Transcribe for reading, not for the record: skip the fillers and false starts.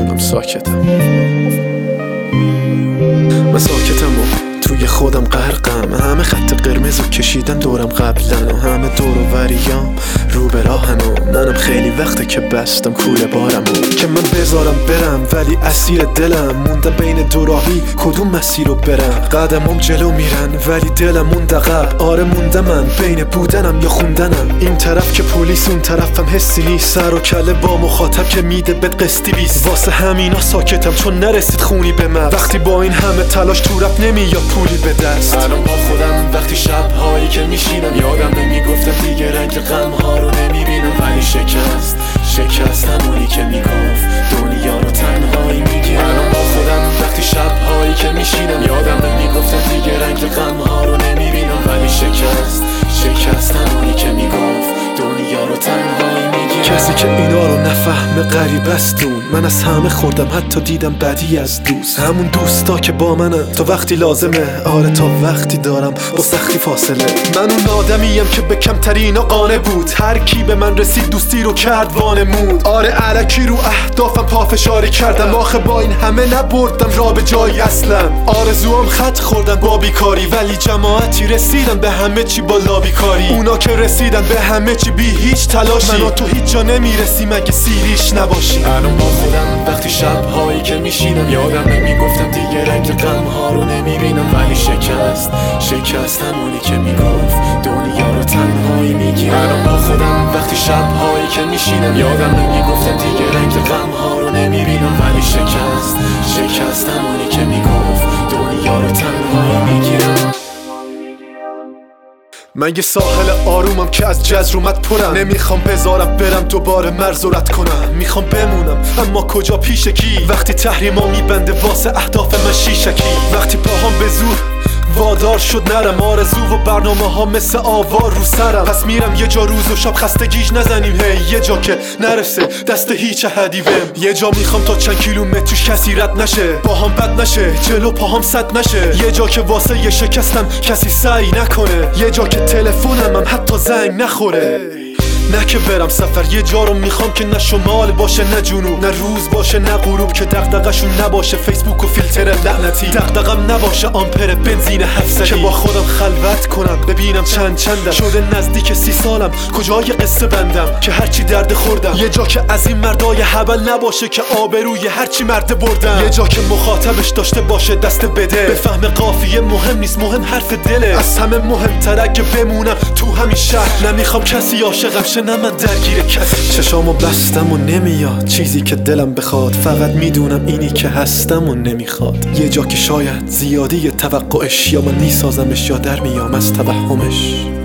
میدونم ساکتم، من ساکتم و توی خودم غرقم. همه خط قرمزو کشیدن دورم قبلا و همه دور و وریام رو به راهن و منم خیلی وقته که بستم کوله بارم و که من بذارم برم ولی اسیر دلم موندم بین دو راهی کدوم مسیر رو برم. قدمم جلو میرن ولی دلم موند عقب. آره موندم من بین بودنم یا خوندنم، این طرف که پلیس اون طرفم حسی نیست، سر و کله با مخاطب که میده بد قسطی بیست. واسه همینا ساکتم چون نرسید خونی به من، وقتی با این همه تلاش تو رپ نمیاد پولی به دست. الان با خودم وقتی شب‌هایی که میشینم یادم نمیگفتم دیگه رنگ غم‌ها رو نمیبینم، ولی شکست همونی که میگفت دنیا رو تنهایی میگیرم. الان با خودم وقتی شب‌هایی که میشینم یادم نمیگفتم دیگه رنگ غم‌ها رو نمیبینم، ولی شکست همونی که میگفت دنیا رو تنهایی میگیرم. کسی که اینا رو نفهمه غریب است دون، من از همه خوردم حتی دیدم بدی از دوست. همون دوستا که با منن تا وقتی لازمه، آره تا وقتی دارم با سختی فاصله. من اون آدمیم که به کمترینا قانع بود، هر کی به من رسید دوستی رو کرد وانمود. آره الکی رو اهدافم پافشاری کردم، آخه با این همه نبردم را به جایی اصلا. آرزوام خط خوردن با بیکاری ولی جماعتی رسیدن به همه چی با لابیکاری. اونا که رسیدن به همه چی بی هیچ تلاشی، من و تو هیچ جا نمیرسیم اگه سیریش نباشی. الان با خودم وقتی شب‌هایی که میشینم یادم نمیگفتم دیگه رنگ غم‌ها رو نمیبینم، ولی شکست همونی که میگفت دنیا رو تنهایی میگیرم. الان با خودم وقتی شب‌هایی که میشینم یادم نمیگفتم دیگه رنگ غم‌ها رو نمیبینم، ولی شکست همونی که میگفت دنیا رو تنهایی میگیرم. من یه ساحل آرومم که از جزر اومد پرم، نمیخوام بذارم برم دوباره مرز رد کنم. میخوام بمونم اما کجا پیش کی، وقتی تحریما میبنده واسه اهداف من شیشکی. وقتی پاهام به زور وادار شد نرم، آرزو و برنامه ها مثل آوار رو سرم. پس میرم یه جا روز و شب خستگیش نزنیم هی، یه جا که نرسه دست هیچ حدی بهم. یه جا میخوام تا چند کیلومتر توش کسی رد نشه، باهام بد نشه جلو پاهام صد نشه. یه جا که واسه یه شکستم کسی سعی نکنه، یه جا که تلفنم هم حتی زنگ نخوره. نه که برم سفر یه جا رو میخوام که نه شمال باشه نه جنوب، نه روز باشه نه غروب، که دغدغه‌شون نباشه فیسبوک و فیلتر لعنتی، دغدغم نباشه آمپر بنزین 700، که با خودم خلوت کنم ببینم چندم شده نزدیک 30 سالم کجای قصه بندم، که هرچی درد خوردم. یه جا که از این مردای هبل نباشه که آبروی هرچی مرده بردم، یه جا که مخاطبش داشته باشه دست بده، بفهم قافیه مهم نیست مهم حرف دله. از همه مهمتر اگه بمونم تو همین شهر، نمیخوام کسی عاشقم شه نه من درگیر کسی. چشامو بستم و نمیاد چیزی که دلم بخواد، فقط میدونم اینی که هستم و نمیخواد. یه جا که شاید زیادی توقعش، یا من میسازمش یا در میام از توهمش.